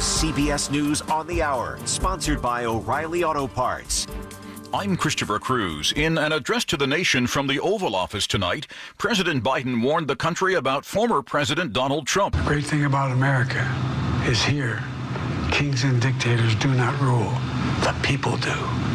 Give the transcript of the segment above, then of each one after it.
is CBS News on the Hour, sponsored by O'Reilly Auto Parts. I'm Christopher Cruz. In an address to the nation from the Oval Office tonight, President Biden warned the country about former President Donald Trump. The great thing about America is here, kings and dictators do not rule. The people do.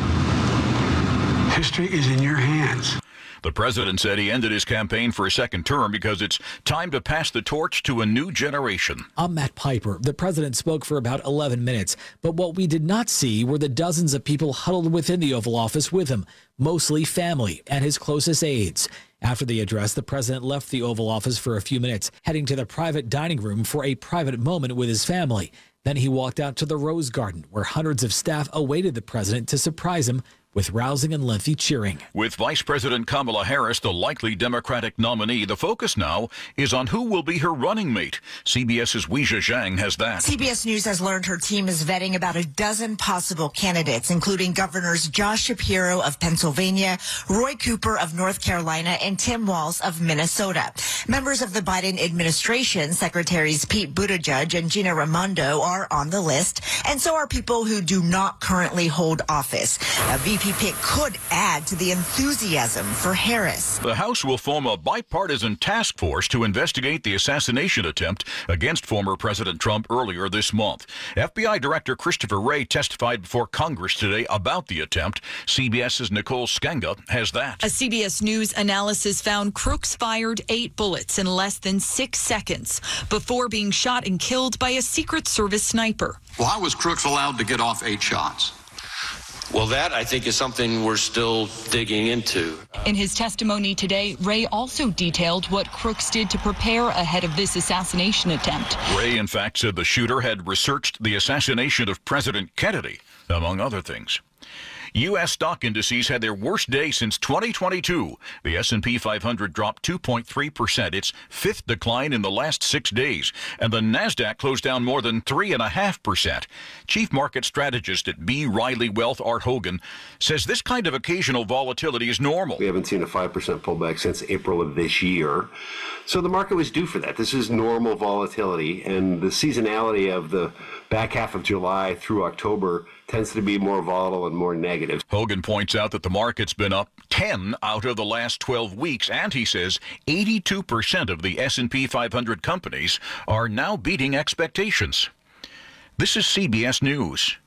History is in your hands. The president said he ended his campaign for a second term because it's time to pass the torch to a new generation. I'm Matt Piper. The president spoke for about 11 minutes, but what we did not see were the dozens of people huddled within the Oval Office with him, mostly family and his closest aides. After the address, the president left the Oval Office for a few minutes, heading to the private dining room for a private moment with his family. Then he walked out to the Rose Garden, where hundreds of staff awaited the president to surprise him with rousing and lengthy cheering. With Vice President Kamala Harris the likely Democratic nominee, the focus now is on who will be her running mate. CBS's Weijia Zhang has that. CBS News has learned her team is vetting about a dozen possible candidates, including Governors Josh Shapiro of Pennsylvania, Roy Cooper of North Carolina, and Tim Walz of Minnesota. Members of the Biden administration, Secretaries Pete Buttigieg and Gina Raimondo, are on the list, and so are people who do not currently hold office. A VP pick could add to the enthusiasm for Harris. The House will form a bipartisan task force to investigate the assassination attempt against former President Trump earlier this month. FBI Director Christopher Wray testified before Congress today about the attempt. CBS's Nicole Skenga has that. A CBS News analysis found Crooks fired 8 bullets in less than 6 seconds before being shot and killed by a Secret Service sniper. Why was Crooks allowed to get off 8 shots? Well, that, I think, is something we're still digging into. In his testimony today, Wray also detailed what Crooks did to prepare ahead of this assassination attempt. Wray, in fact, said the shooter had researched the assassination of President Kennedy, among other things. U.S. stock indices had their worst day since 2022. The S&P 500 dropped 2.3%, its fifth decline in the last 6 days, and the Nasdaq closed down more than 3.5%. Chief market strategist at B. Riley Wealth, Art Hogan, says this kind of occasional volatility is normal. We haven't seen a 5% pullback since April of this year. So the market was due for that. This is normal volatility, and the seasonality of the back half of July through October tends to be more volatile and more negative. Hogan points out that the market's been up 10 out of the last 12 weeks, and he says 82% of the S&P 500 companies are now beating expectations. This is CBS News.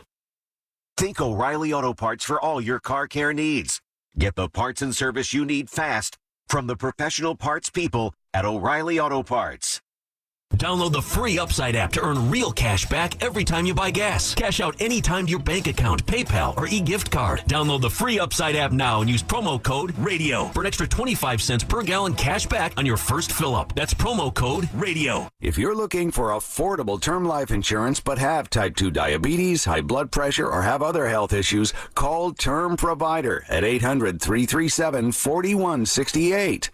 Think O'Reilly Auto Parts for all your car care needs. Get the parts and service you need fast from the professional parts people at O'Reilly Auto Parts. Download the free Upside app to earn real cash back every time you buy gas. Cash out anytime to your bank account, PayPal, or e-gift card. Download the free Upside app now and use promo code RADIO for an extra 25 cents per gallon cash back on your first fill-up. That's promo code RADIO. If you're looking for affordable term life insurance but have type 2 diabetes, high blood pressure, or have other health issues, call Term Provider at 800-337-4168.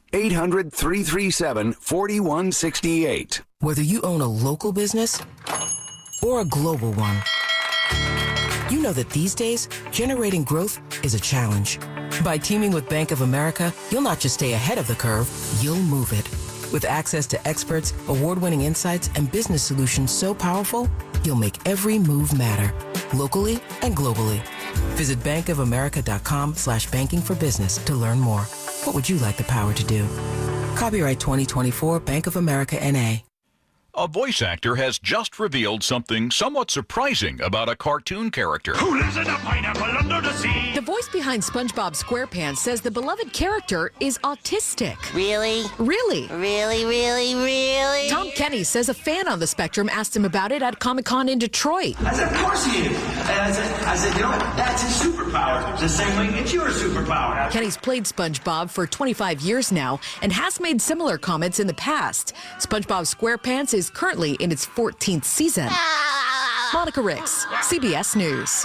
800-337-4168. Whether you own a local business or a global one, you know that these days, generating growth is a challenge. By teaming with Bank of America, you'll not just stay ahead of the curve, you'll move it. With access to experts, award-winning insights, and business solutions so powerful, you'll make every move matter, locally and globally. Visit bankofamerica.com/banking for business to learn more. What would you like the power to do? Copyright 2024 Bank of America N.A. A voice actor has just revealed something somewhat surprising about a cartoon character. Who lives in a pineapple under the sea? The voice behind SpongeBob SquarePants says the beloved character is autistic. Really? Really? Really, really, really? Tom Kenny says a fan on the spectrum asked him about it at Comic-Con in Detroit. I said, of course he is. And I said, you know, that's his superpower. The same way it's your superpower. Kenny's played SpongeBob for 25 years now and has made similar comments in the past. SpongeBob SquarePants is currently in its 14th season. Monica Ricks, CBS News.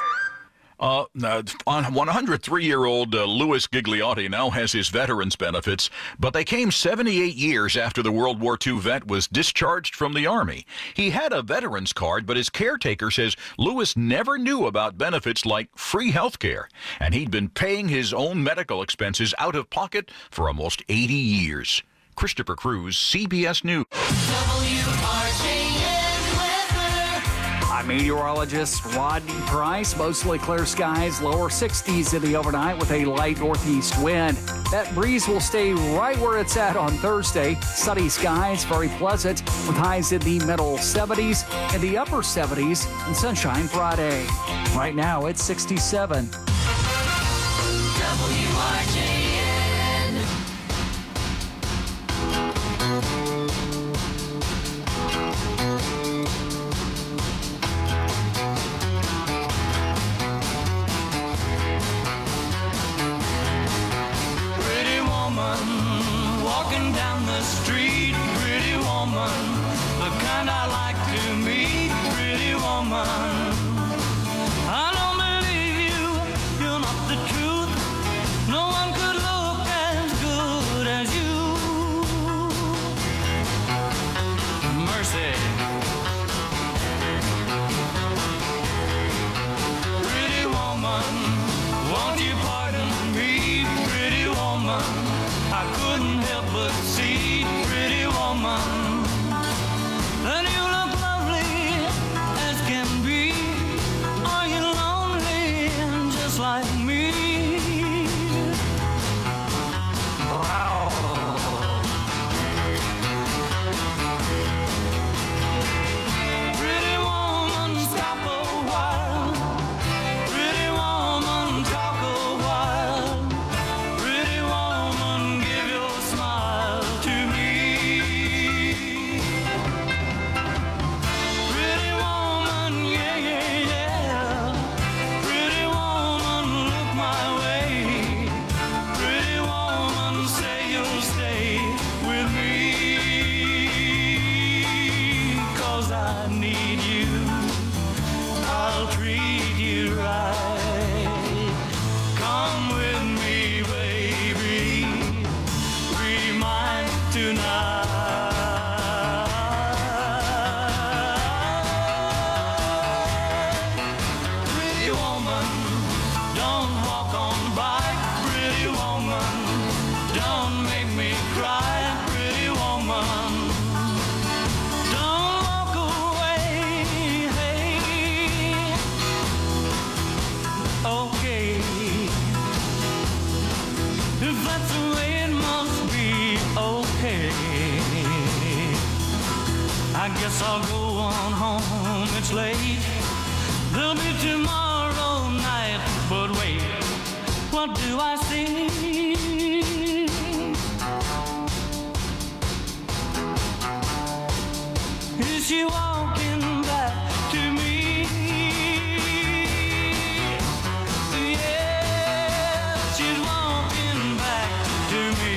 103-year-old Louis Gigliotti now has his veterans benefits, but they came 78 years after the World War II vet was discharged from the Army. He had a veterans card, but his caretaker says Louis never knew about benefits like free health care, and he'd been paying his own medical expenses out of pocket for almost 80 years. Christopher Cruz, CBS News. I'm I'm meteorologist Rodney Price. Mostly clear skies, lower 60s in the overnight with a light northeast wind. That breeze will stay right where it's at on Thursday. Sunny skies, very pleasant, with highs in the middle 70s and the upper 70s, and sunshine Friday. Right now, it's 67. WRJN. Pretty woman, walking down the street. Pretty woman, the kind I like to meet. Pretty woman, I don't believe you, you're not the truth. No one could look as good as you. Mercy. Pretty woman, won't you pardon me? Pretty woman, I couldn't help but see. Pretty woman, and you look lovely as can be. Are you lonely just like me? Pretty woman, stop a while. Pretty woman, talk a while. Pretty woman, give your smile to me. Pretty woman, yeah, yeah, yeah. Pretty woman, look my way. Pretty woman, say you'll stay with me. 'Cause I need you. I'll treat you right. Come with me, baby. Be mine tonight. Pretty woman, don't walk on by. Pretty woman, don't make me cry. Pretty woman, don't walk away. Hey. Okay, if that's the way it must be, okay. I guess I'll go on home, it's late. There'll be tomorrow night, but wait, what do I see? Is she walking back to me? Yeah, she's walking back to me.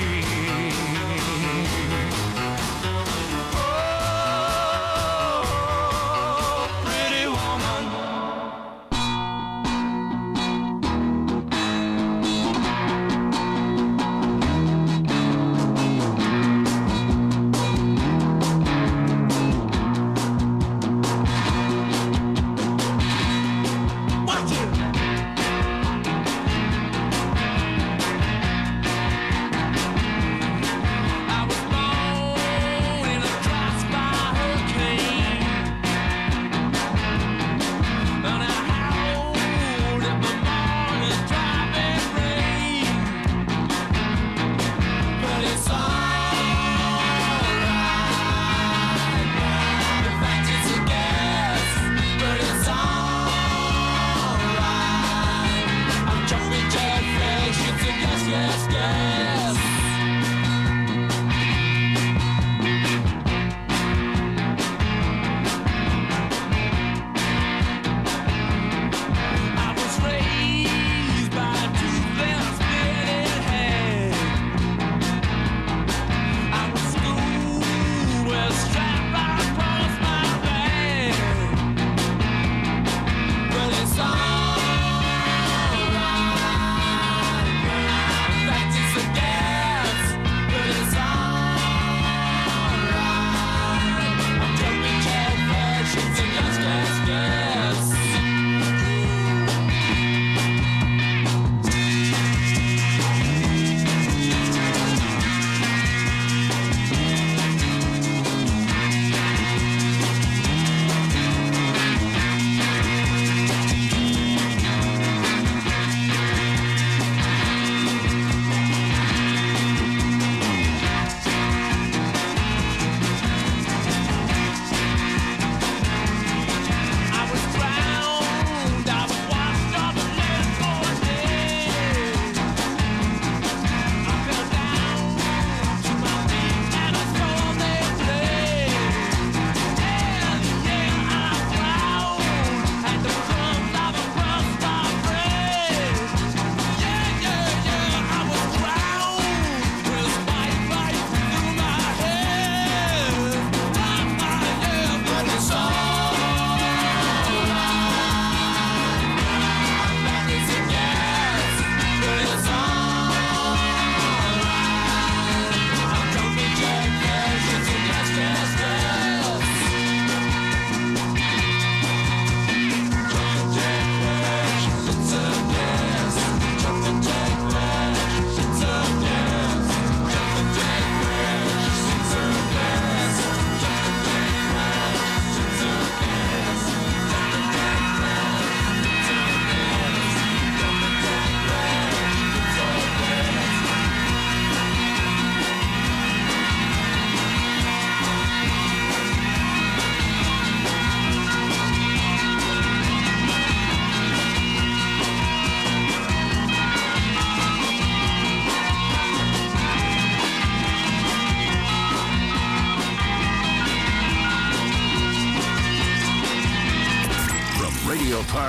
Oh, pretty woman.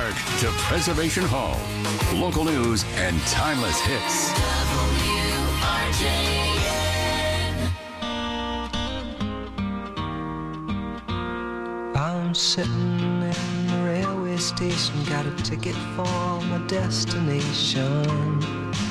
Park to Preservation Hall. Local news and timeless hits. I'm sitting in the railway station, got a ticket for my destination.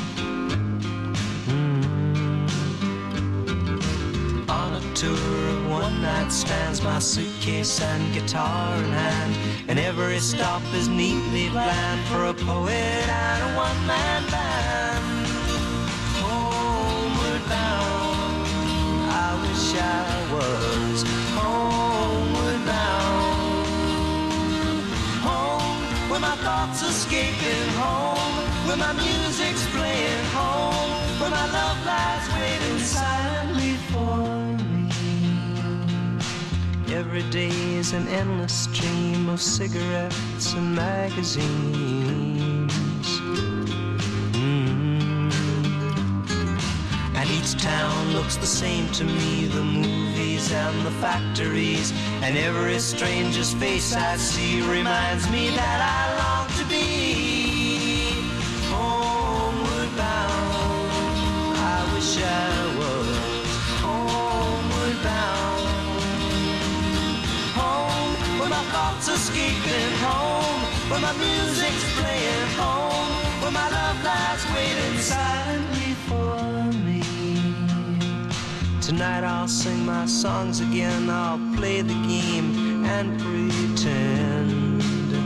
On a tour of one-night stands, my suitcase and guitar in hand, and every stop is neatly planned for a poet and a one-man band. Homeward bound, I wish I was homeward bound. Home, where my thoughts escaping, home, where my music's playing, home, where my love lies waiting silently for me. Every day is an endless stream of cigarettes and magazines. And each town looks the same to me, the movies and the factories, and every stranger's face I see reminds me that I long to be homeward bound. I wish I was homeward bound. Home, where my thoughts escaping, home, where my music's playing, home, where my love lies waiting silently for me. Tonight I'll sing my songs again, I'll play the game and pretend.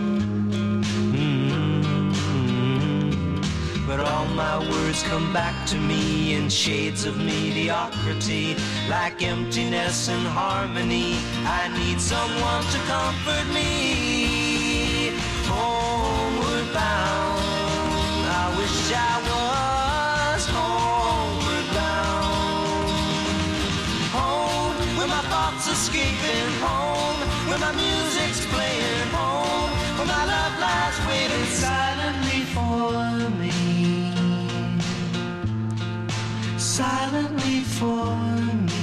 But all my words come back to me in shades of mediocrity, like emptiness and harmony. I need someone to comfort me. Homeward bound, I wish I was homeward bound. Home, where my thoughts escaping, home, where my music's playing, home, where my love lies waiting silently for me. Silently for me.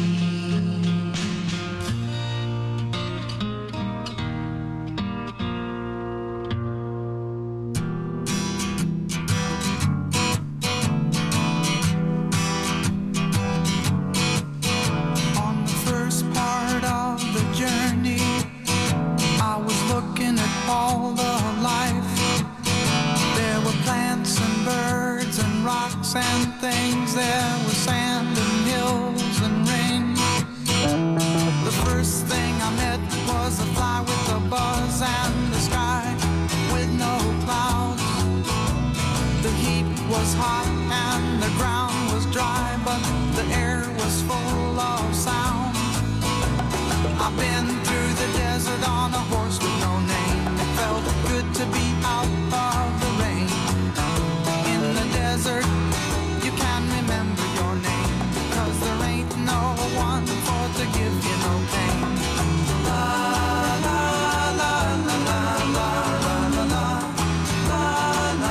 On the first part of the journey, I was looking at all the life. There were plants and birds and rocks and things. There was sand and hills and rain. The first thing I met was a fly with a buzz and the sky with no clouds. The heat was hot and the ground was dry, but the air was full of sound. I've been through the desert on a horse with no name. It felt good to be out of the rain. In the desert, you can remember your name, 'cause there ain't no one for to give you no pain. La la la la la la la la la la la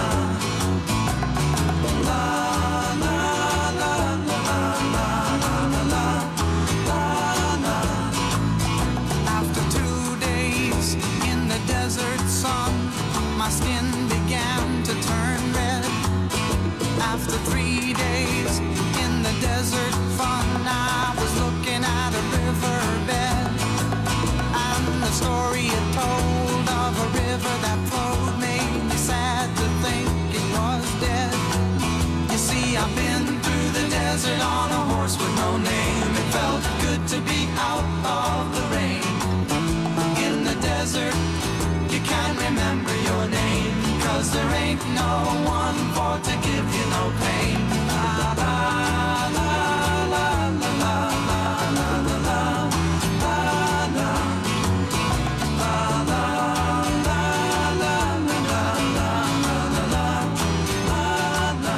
la la la la la. After 2 days in the desert sun, my skin began to turn red. After 3 days in the desert fun, I was looking at a riverbed, and the story it told of a river that flowed made me sad to think it was dead. You see, I've been through the desert on a horse with no name. It felt good to be out of the rain. In the desert, you can't remember your name, 'cause there ain't no one for to give you no pain. La la la la la la la la la la la la la la la la la.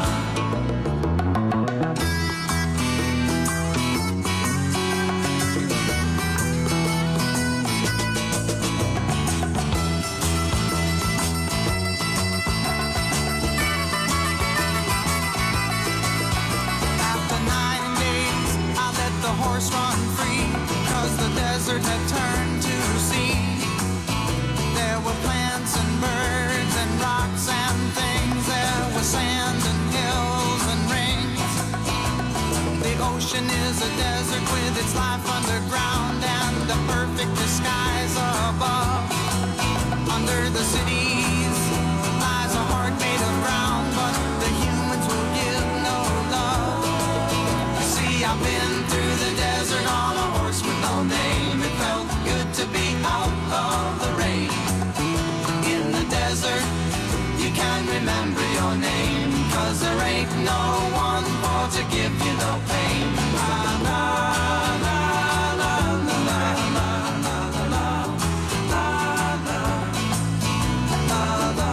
ocean is a desert with its life underground and the perfect disguise above. Under the cities lies a heart made of ground, but the humans will give no love. See, I've been through the desert on a horse with no name. It felt good to be out of the rain. In the desert, you can remember your name, 'cause there ain't no one for to give you no pain. La, la, la, la, la, la, la, la, la, la, la, la, la,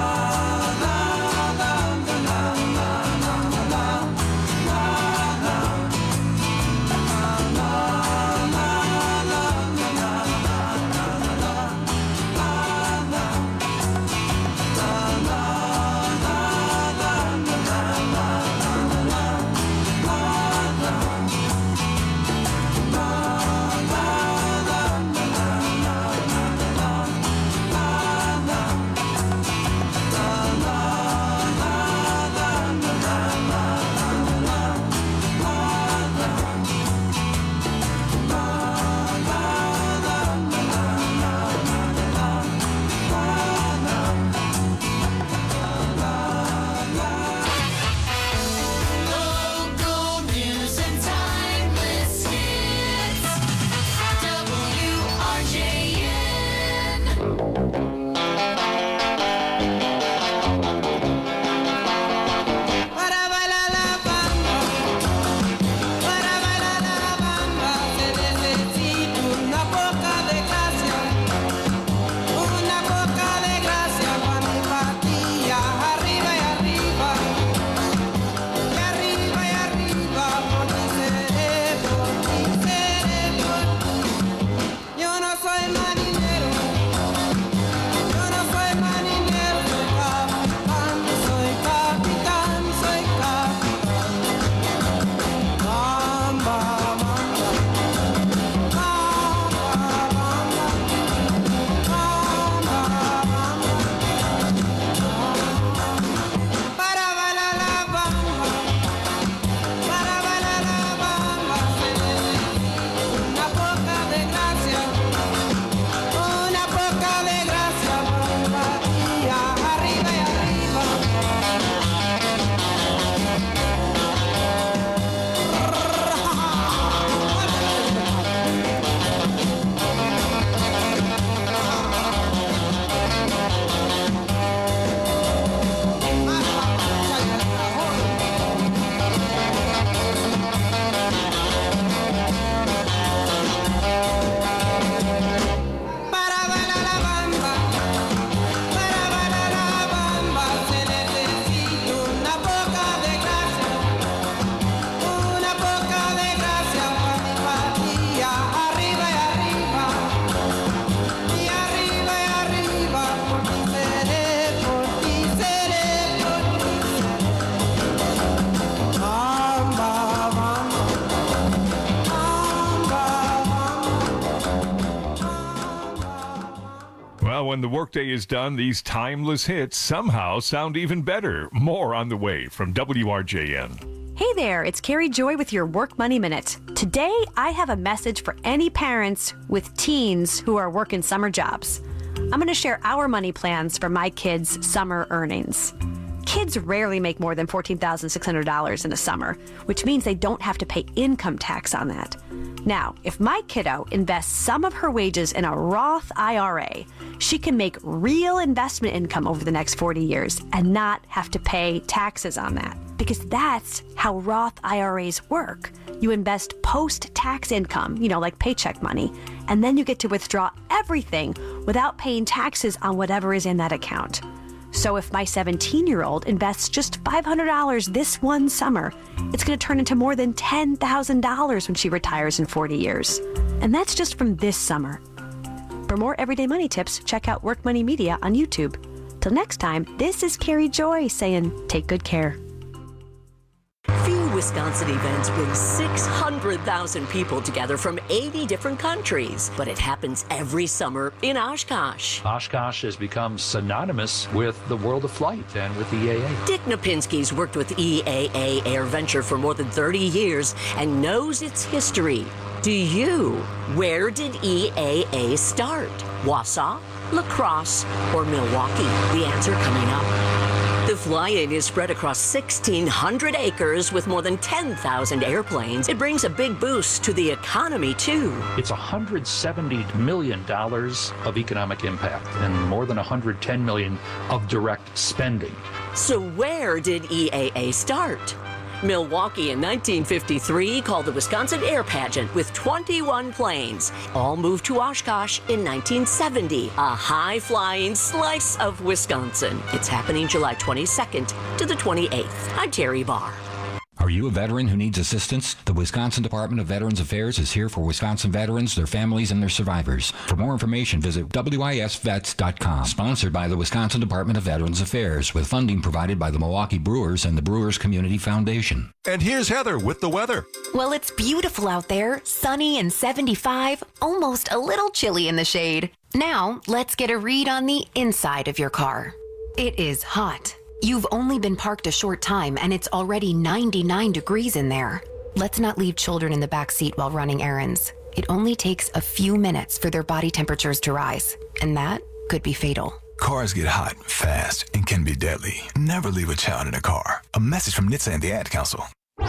When the workday is done, these timeless hits somehow sound even better. More on the way from WRJN. Hey there, it's Carrie Joy with your Work Money Minute. Today, I have a message for any parents with teens who are working summer jobs. I'm going to share our money plans for my kids' summer earnings. Kids rarely make more than $14,600 in a summer, which means they don't have to pay income tax on that. Now, if my kiddo invests some of her wages in a Roth IRA, she can make real investment income over the next 40 years and not have to pay taxes on that. Because that's how Roth IRAs work. You invest post-tax income, like paycheck money, and then you get to withdraw everything without paying taxes on whatever is in that account. So if my 17-year-old invests just $500 this one summer, it's going to turn into more than $10,000 when she retires in 40 years. And that's just from this summer. For more everyday money tips, check out Work Money Media on YouTube. Till next time, this is Carrie Joy saying take good care. Few Wisconsin event brings 600,000 people together from 80 different countries, but it happens every summer in Oshkosh. Oshkosh has become synonymous with the world of flight and with EAA. Dick Napinski's worked with EAA AirVenture for more than 30 years and knows its history. Do you? Where did EAA start? Wausau, La Crosse, or Milwaukee? The answer coming up. The fly-in is spread across 1,600 acres with more than 10,000 airplanes. It brings a big boost to the economy, too. It's $170 million of economic impact and more than $110 million of direct spending. So where did EAA start? Milwaukee in 1953 called the Wisconsin Air Pageant with 21 planes. All moved to Oshkosh in 1970, a high-flying slice of Wisconsin. It's happening July 22nd to the 28th. I'm Terry Barr. Are you a veteran who needs assistance? The Wisconsin Department of Veterans Affairs is here for Wisconsin veterans, their families, and their survivors. For more information, visit wisvets.com. Sponsored by the Wisconsin Department of Veterans Affairs, with funding provided by the Milwaukee Brewers and the Brewers Community Foundation. And here's Heather with the weather. Well, it's beautiful out there, sunny and 75, almost a little chilly in the shade. Now, let's get a read on the inside of your car. It is hot. You've only been parked a short time and it's already 99 degrees in there. Let's not leave children in the back seat while running errands. It only takes a few minutes for their body temperatures to rise, and that could be fatal. Cars get hot, fast, and can be deadly. Never leave a child in a car. A message from NHTSA and the Ad Council.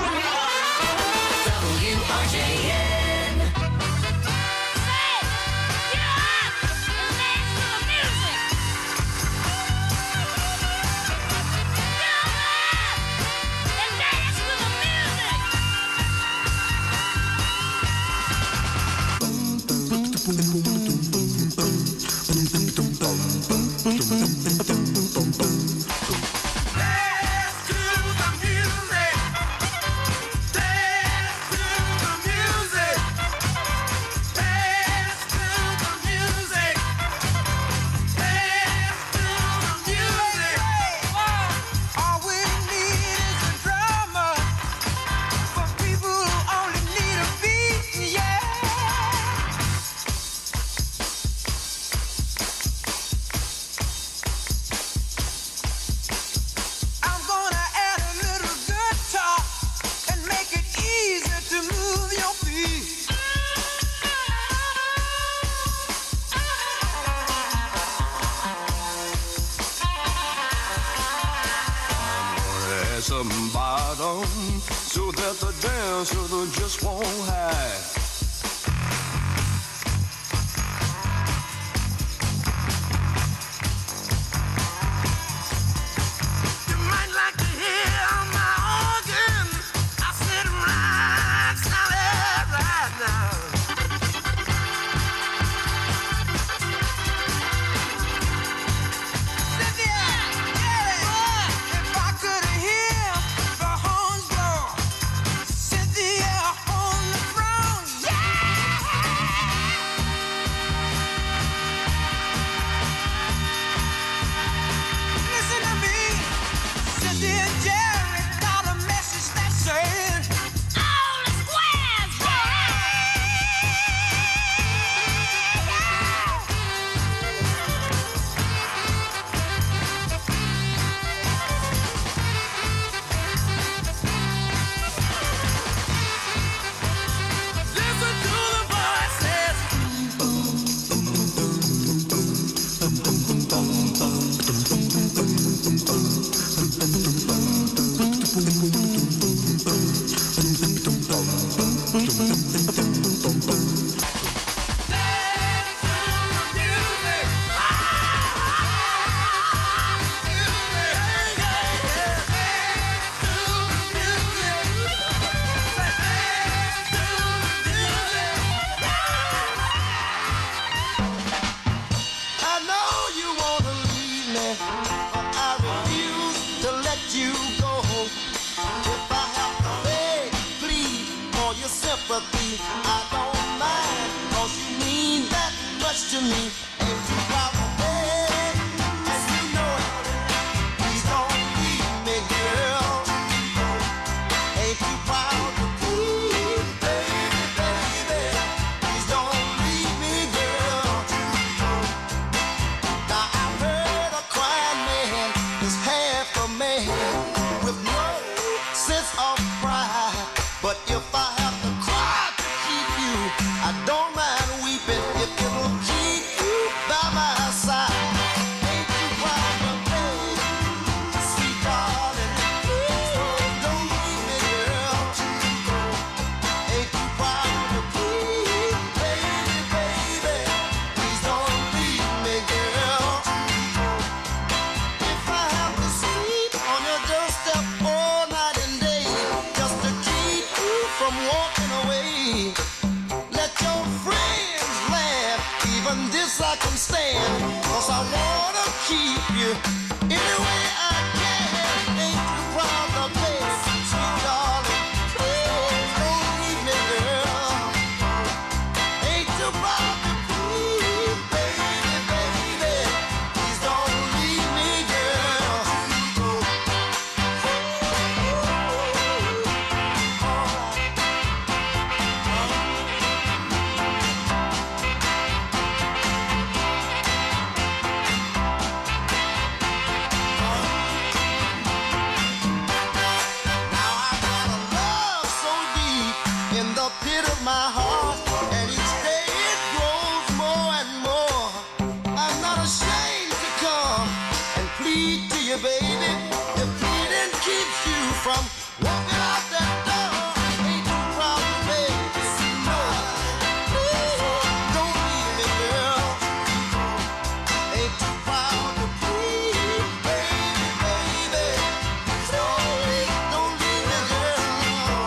Some bottom so that the dancer just won't hide. You might like to hear my organ. I said right, solid right now. Ain't you walking away. Let your friends laugh, even this I can stand. 'Cause I wanna keep you any way I can. Ain't you proud of me, sweet darling? Please don't leave me, girl. Ain't you proud of me, baby, baby? Please don't leave me, girl. In the pit of my heart, and each day it grows more and more. I'm not ashamed to come and plead to you, baby. If pleading keeps you from walking out that door, ain't you proud of me? No, please don't leave me, girl. Ain't you proud of me, baby, baby? Don't leave me, girl.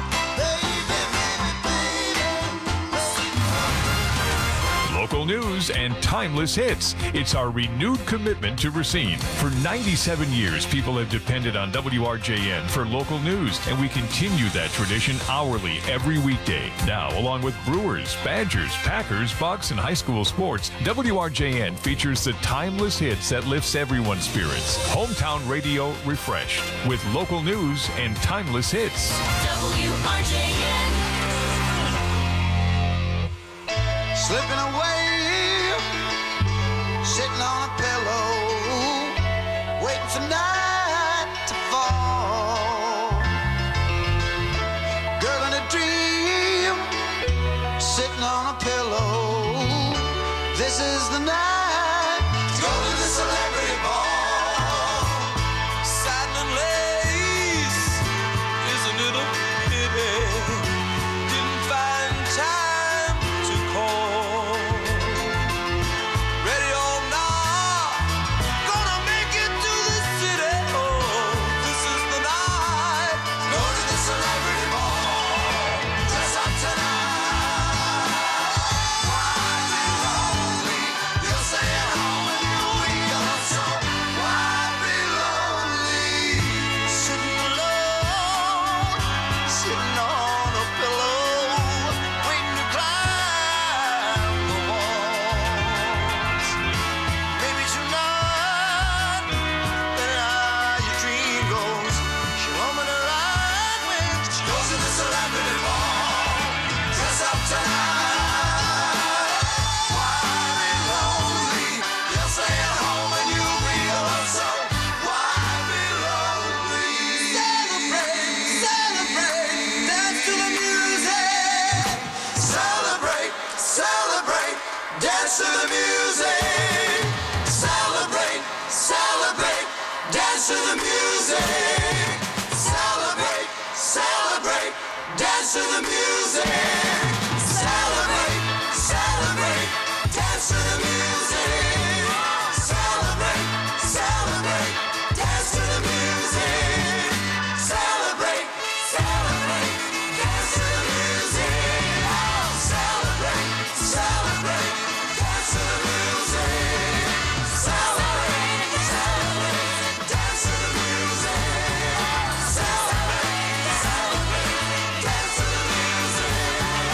Local news and timeless hits. It's our renewed commitment to Racine. For 97 years, people have depended on WRJN for local news, and we continue that tradition hourly every weekday. Now, along with Brewers, Badgers, Packers, Bucks, and high school sports, WRJN features the timeless hits that lifts everyone's spirits. Hometown radio refreshed with local news and timeless hits. WRJN. Slipping away, sitting on a pillow, waiting for night to fall. Girl in a dream, sitting on a pillow. This is the night to go to the celebrity ball. Satin and lace, isn't it a pity? Didn't find time to call. Ready or not, gonna make it to the city. Oh, this is the night. Go to the celebrity ball. Dress up tonight. Why be lonely? You'll stay at home and you'll be alone. So why be lonely? Sitting alone, sitting on a pillow, waiting to climb the walls. Maybe tonight, better how your dream goes. She won't be right when she goes to the celebrity ball. Dress up tonight. Why be lonely? You'll stay at home and you'll be alone. So why be lonely? Celebrate, celebrate, dance to the music. Celebrate, celebrate, dance to the music. Celebrate, celebrate, dance to the music. Celebrate, celebrate, dance to the music. Celebrate, celebrate, dance to the music. Celebrate, celebrate, dance to the music. Celebrate, celebrate, dance to the music. Celebrate, celebrate, dance to the music. Celebrate, celebrate, dance to the music. Celebrate, celebrate, dance to the music.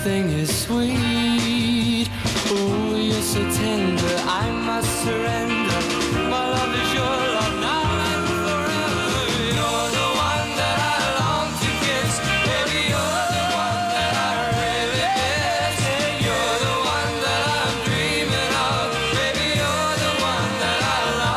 everything is sweet. Oh, you're so tender, I must surrender. My love is your love now and forever. You're the one that I long to kiss. Baby, you're the one that I really miss. You're the one that I'm dreaming of. Baby, you're the one that I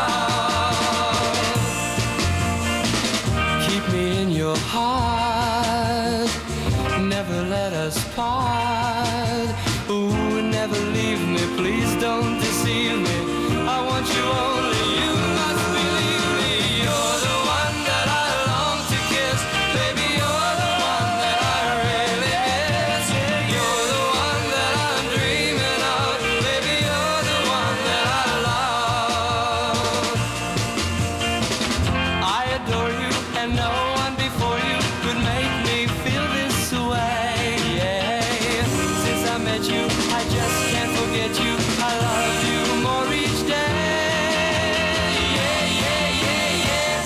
love. Keep me in your heart. Never let us part. Ooh, never leave me. Please don't deceive me. I want you only. You must believe me. You're the one that I long to kiss. Baby, you're the one that I really miss. You're the one that I'm dreaming of. Baby, you're the one that I love. I adore you, and no one before you could make me feel this way. Yeah. Since I met you, I just can't forget you. I love you more each day. Yeah, yeah, yeah, yeah.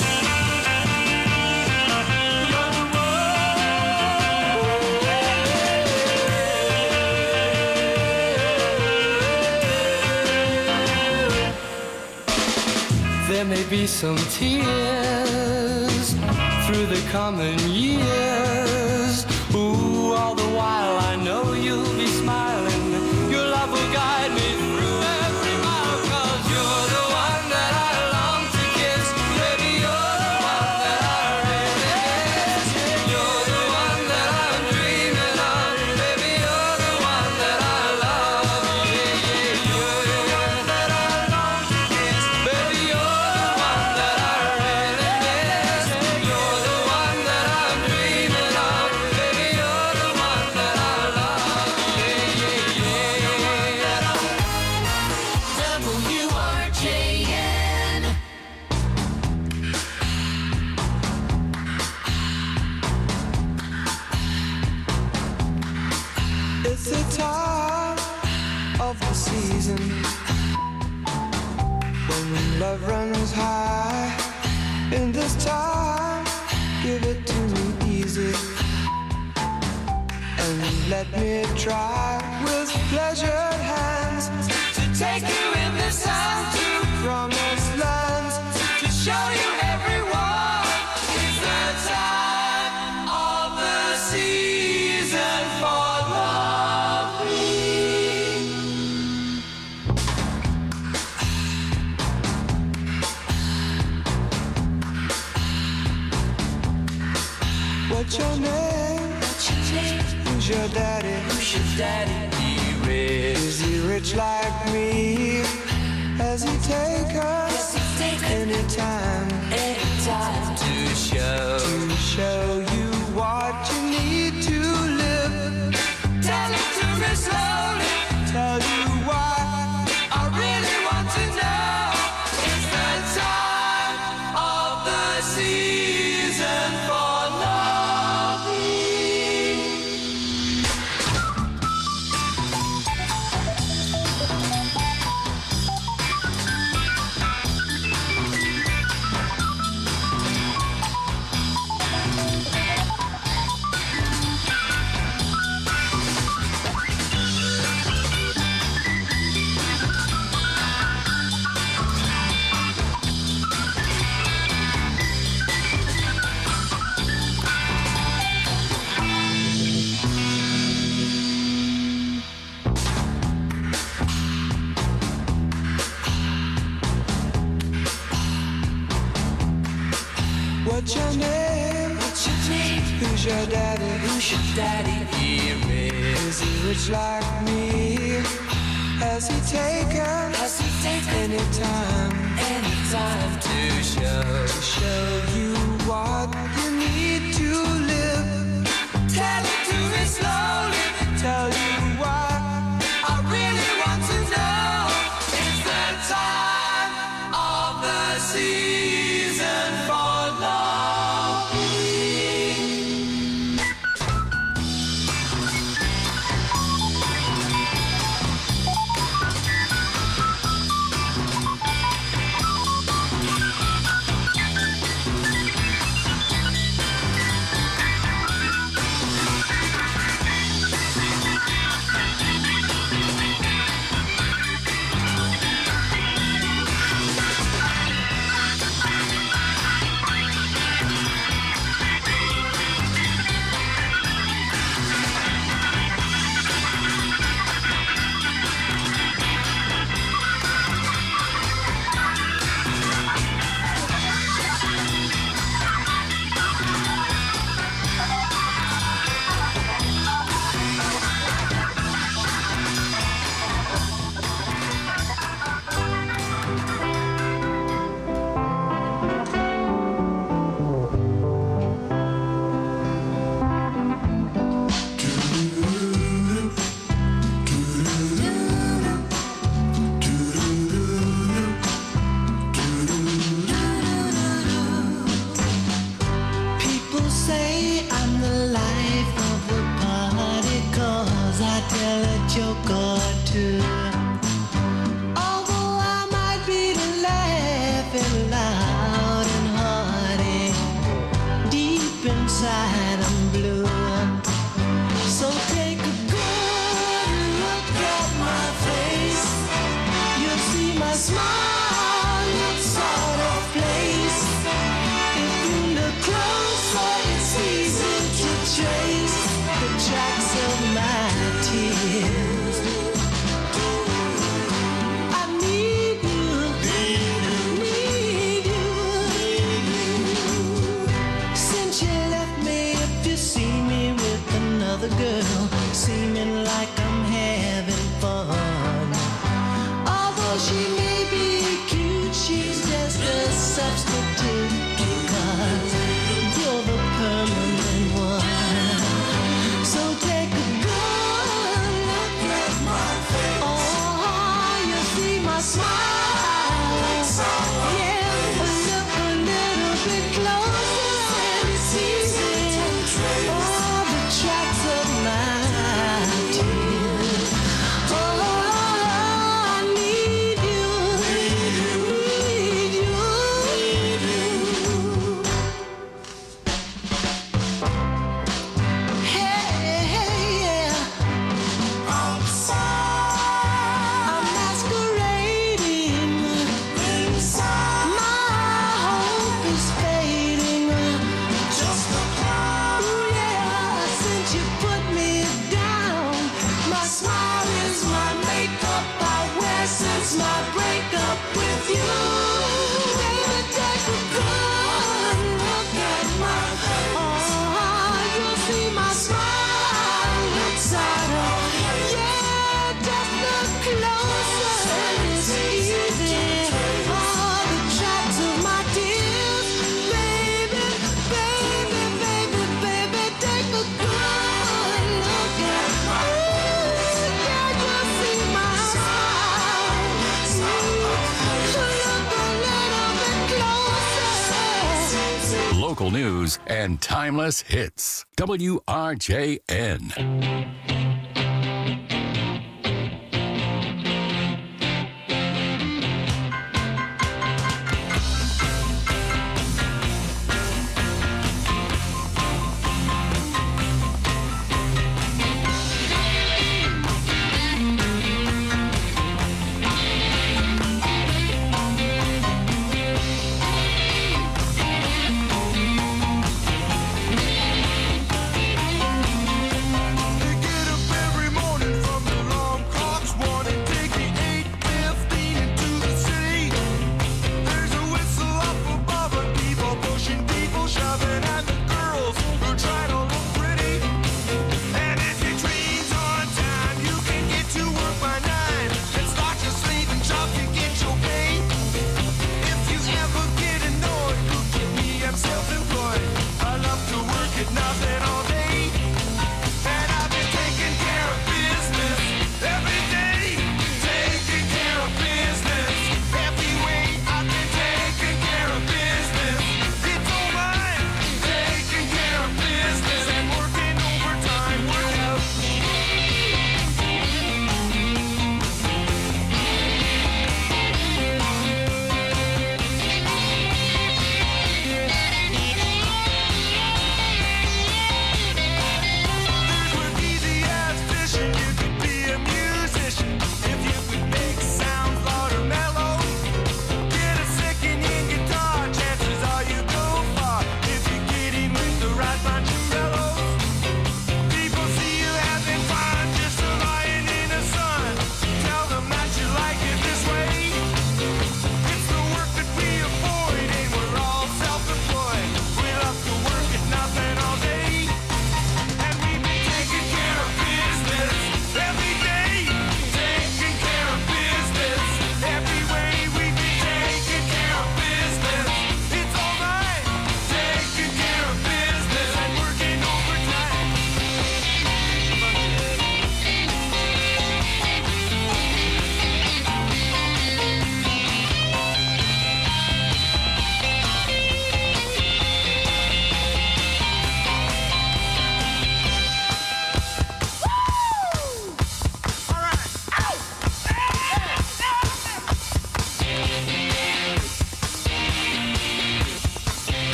You're the one. There may be some tears through the coming years. Ooh, all the while I know you'll be smiling. Your love will guide me through every mile. 'Cause you're the one that I long to kiss. Baby, you're the one that I really miss. You're the one that I'm dreaming of. Baby, you're the one that I love. Yeah, yeah, you're the one that I long to kiss. Baby, you're the one that I really miss. You're the one that I'm dreaming of. Baby, you're the one that I love. Yeah, yeah, yeah. WRJN. It's the time of the season when love runs high. In this time, give it to me easy and let me try with pleasured hands to take you in the sun to promised lands, to show you everyone. It's the time of the season for loving. What's your name? Who's your daddy? Who's your daddy? Is he rich like me? Has he take us anytime to show you what you need to live? Tell it to me slowly. Tell you why I really want to know. It's the time of the season for loving. What's your name? Who's your daddy? Who's your daddy? Is he rich like me? Has he taken anytime to show you what you need to live? Tell it to me slowly. Tell you why I really want to know. It's the time of the season for loving. other girl, seeming like I'm having fun. Although she may be cute, she's just a substitute, because you're the permanent one. So take a good look at my face. Oh, you see my smile. Yeah, look a little bit closer and it's easy. All the tracks of my tears. Oh, I need you, need you. Hey, yeah. I'm masquerading. My hope is fading. Just a cloud. Ooh, yeah, since you put me down. My smile is my makeup I wear since my breakup with you. Baby, take a good look at my face. Oh, you'll see my smile inside her. Yeah, just look closer and it's easy. All the tracks of my tears. Baby, baby, baby, baby, take a good look at my face. Yeah, you'll see my smile. Look a little bit closer. Local news and timeless hits. WRJN. They get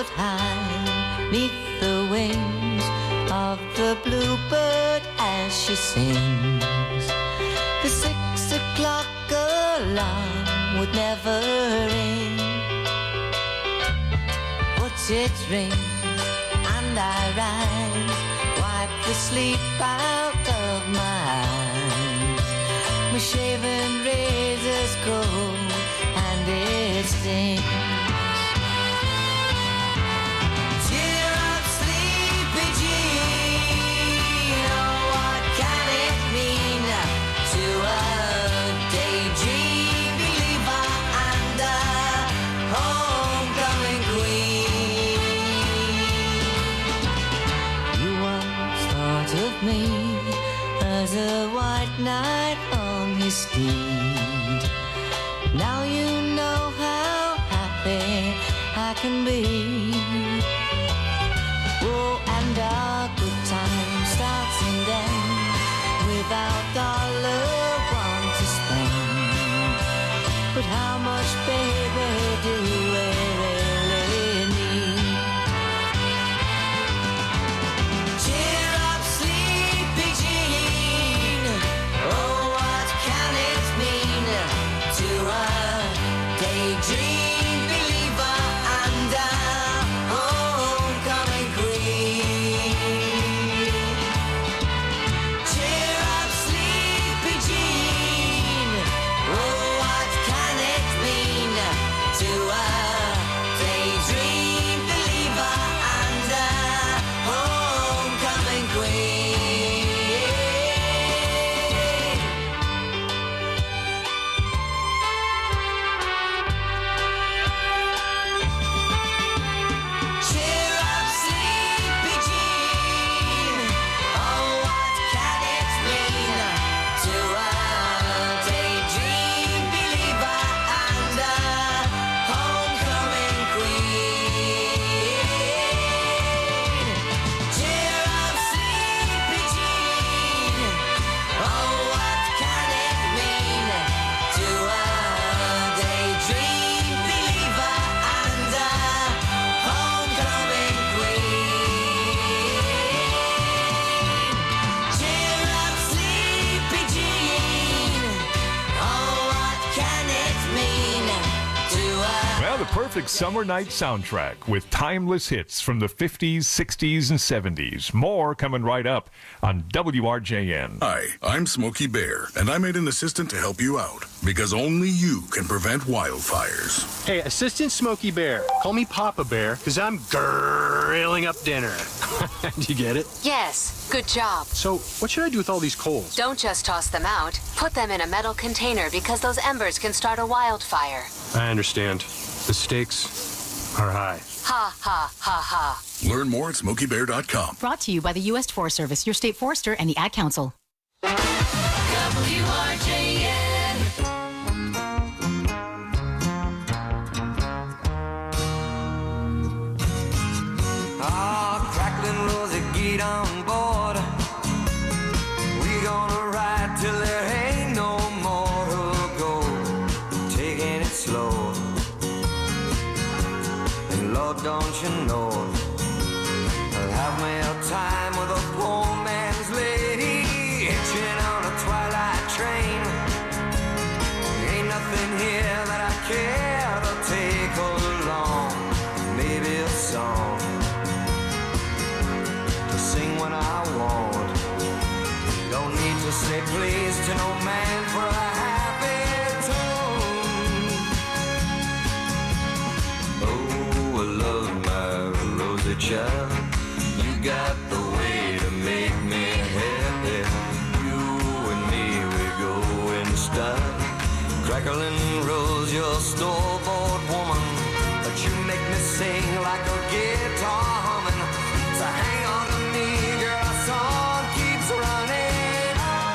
soared high neath the wings of the bluebird as she sings. The 6 o'clock alarm would never ring, but it rings and I rise, wipe the sleep out of my eyes. My shaven razor's cold and it stings. Cheer up, sleepy Jean. Oh, what can it mean to a daydream believer and a homecoming queen? You once thought of me as a white knight on his steed. Now you know how happy I can be. Oh, and our good time starts and ends without $1 to spend. But how much, baby, do we really need? Cheer up, sleepy Jean. Oh, what can it mean to a daydream believer and a homecoming queen? Cheer up, sleepy Jean. Oh, what can it mean to a daydream believer and a homecoming queen? Cheer up, sleepy Jean. Oh, what can it mean to a daydream believer and a homecoming queen? Cheer up, sleepy Jean. Oh, what can it mean to a daydream believer and a homecoming queen? Cheer up, sleepy Jean. Oh, what can it mean to a... Well, the perfect summer night soundtrack with timeless hits from the 50s, 60s, and 70s. More coming right up on WRJN. Hi, I'm Smokey Bear, and I made an assistant to help you out because only you can prevent wildfires. Hey, Assistant Smokey Bear. Call me Papa Bear, because I'm grilling up dinner. Do you get it? Yes, good job. So, what should I do with all these coals? Don't just toss them out. Put them in a metal container because those embers can start a wildfire. I understand. The stakes are high. Ha, ha, ha, ha. Learn more at SmokeyBear.com. Brought to you by the U.S. Forest Service, your state forester, and the Ad Council. WRJN. Ah, crackling rosy, get on board. We gonna ride till there ain't no more to go. Taking it slow. And Lord, don't you know, I'll have me a time with a poor man's lady, hitching on a twilight train. Ain't nothing here that I care to take along. Maybe a song to sing when I want. Don't need to say please to no man for a happy tune. Oh, I love my rosy child. You got the way to make me happy. You and me, we go in style. Crackling rose, your store-bought woman, but you make me sing like a guitar humming. So hang on to me, girl, our song keeps running.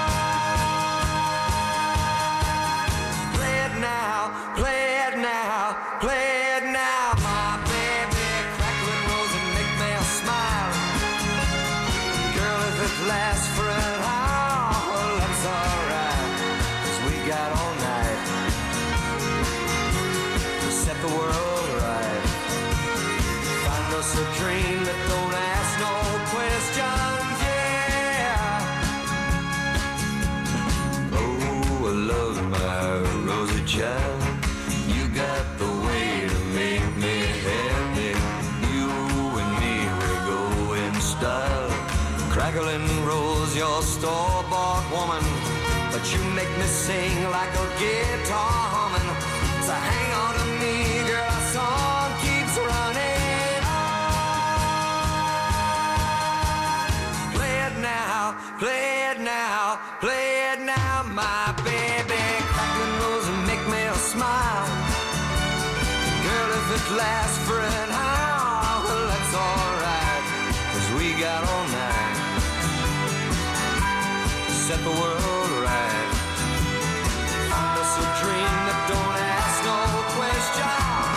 Play it now, play it now, play it now, my baby. Crackling rose and make me smile. Girl, if it lasts for an hour, well, that's alright, 'cause we got all night. child. You got the way to make me happy. You and me, we go in style. Crackling rolls your store-bought woman, but you make me sing like a guitar humming. So hang on to me, girl, our song keeps running on. Play it now, play it now, play it now, my baby. Crackling rolls and make me smile. Girl, if it lasts for an hour, well, that's alright, 'cause we got all night to set the world right. Find us a dream that don't ask no question.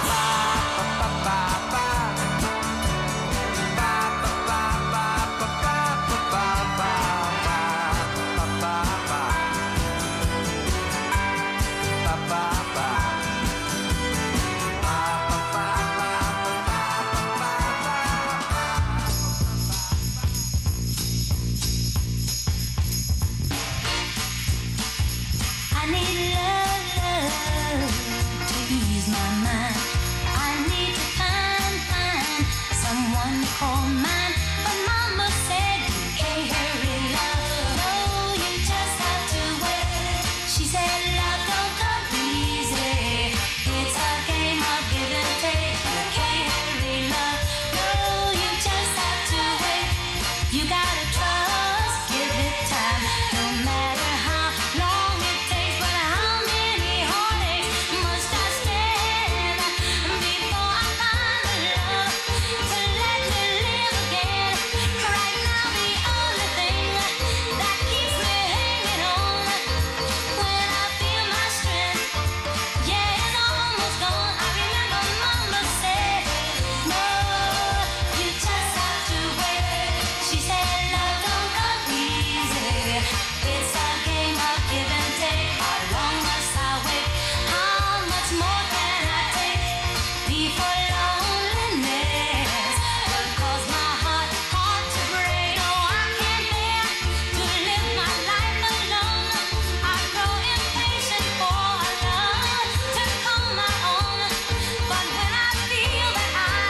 I need love, love to ease my mind. I need to find someone to call mine. But Mama said you can't hurry love. No, you just have to wait. She said love don't come easy. It's a game of give and take. You can't hurry love. No, you just have to wait. You gotta trust, give it time. No matter how long it takes, but how many heartaches must I stand before I find the love to let me live again? Right now, the only thing that keeps me hanging on when I feel my strength, yeah, it's almost gone. I remember Mama said, no, you just have to wait. She said love don't come easy. It's a game of give and take. How long must I wait? How much more can I take before loneliness will cause my heart to break? No, I can't bear to live my life alone. I grow impatient for a love to call my own. But when I feel that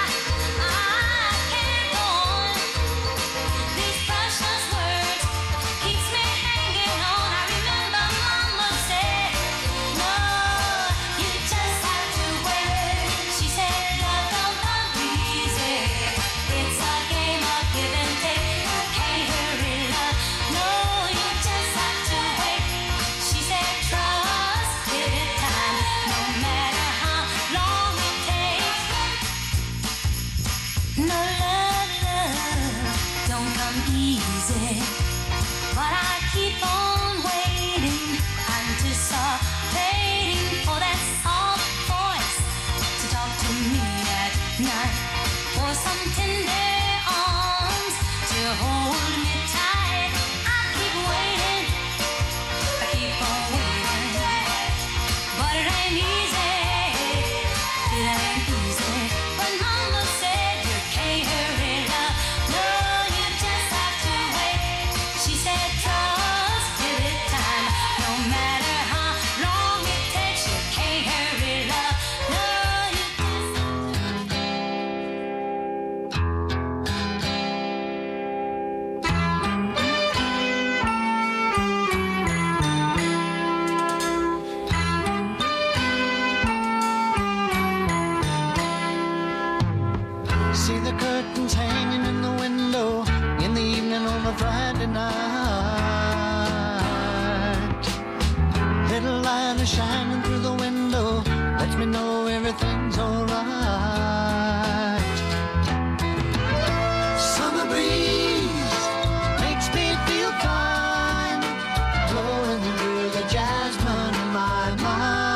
I can't go on, these precious words keeps me hanging on. I remember Mama said, no, you just have to wait. She said love don't come easy. It's a game of give and take. You can't hurry love. No, you just have to wait. She said trust, give it time. No matter how long it takes. No love, love don't come easy. But I keep on waiting, anticipating for that soft voice to talk to me at night, for some tender arms to hold me tight. I keep waiting, I keep on waiting, but it ain't easy. It ain't easy. But Mama said you can't hurry love. No, you just have to wait. She said trust, give it time. No matter how long it takes, you can't hurry love. No, you See the curtains hanging in the window in the evening on a Friday night. Little light is shining through the window, lets me know everything's alright. Summer breeze makes me feel fine, blowing through the jasmine in my mind.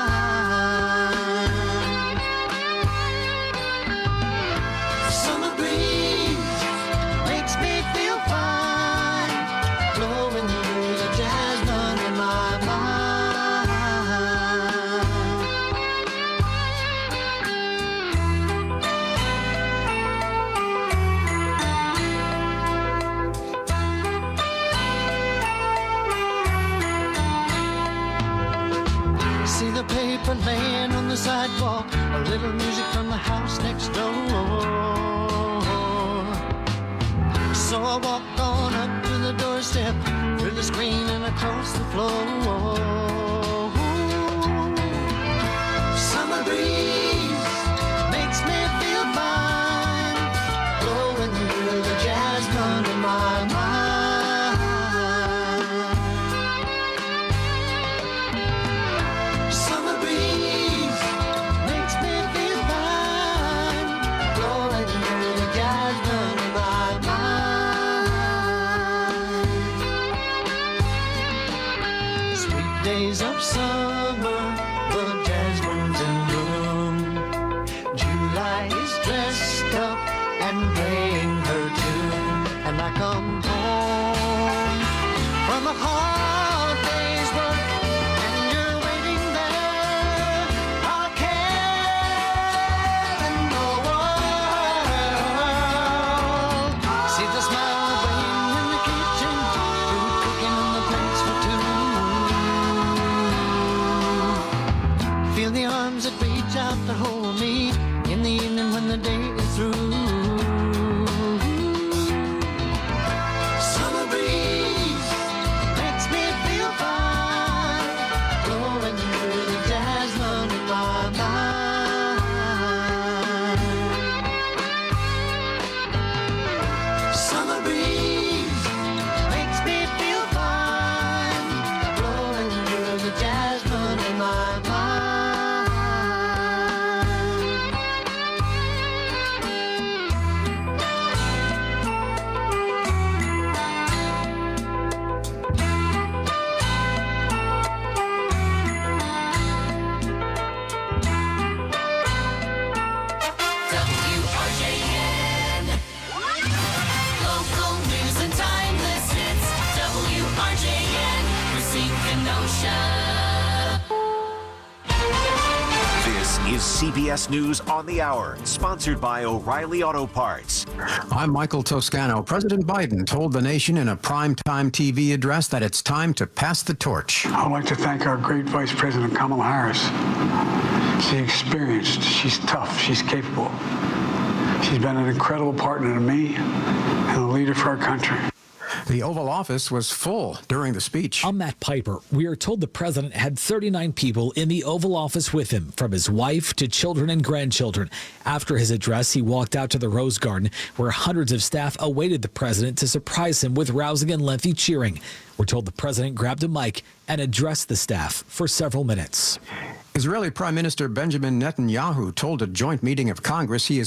Summer breeze makes me feel fine, blowing through the jasmine in my mind. paper laying on the sidewalk, a little music from the house next door. So I walked on up to the doorstep, through the screen and across the floor. Summer breeze makes me feel fine, blowing through the jasmine in my mind. Summer breeze makes me feel fine, blowing through the jasmine in my mind. Sweet days of summer, the jasmine's in bloom. July is dressed up and playing her tune. And I come home from a hard day's work, and you're waiting there, all care in the world. See the smile waiting in the kitchen, food cooking on the plates for two. Feel the arms that reach out to hold me in the evening when the day is through. Summer breeze makes me feel fine, blowing through the jasmine in my mind. Summer breeze makes me feel fine, blowing through the jasmine in my mind. WRJN. Local news and timeless hits. WRJN. Racine, Kenosha. This is CBS News on the Hour, sponsored by O'Reilly Auto Parts. I'm Michael Toscano. President Biden told the nation in a primetime TV address that it's time to pass the torch. I'd like to thank our great Vice President Kamala Harris. She's experienced, she's tough, she's capable. She's been an incredible partner to me and a leader for our country. The Oval Office was full during the speech. I'm Matt Piper. We are told the president had 39 people in the Oval Office with him, from his wife to children and grandchildren. After his address, he walked out to the Rose Garden, where hundreds of staff awaited the president to surprise him with rousing and lengthy cheering. We're told the president grabbed a mic and addressed the staff for several minutes. Israeli Prime Minister Benjamin Netanyahu told a joint meeting of Congress he is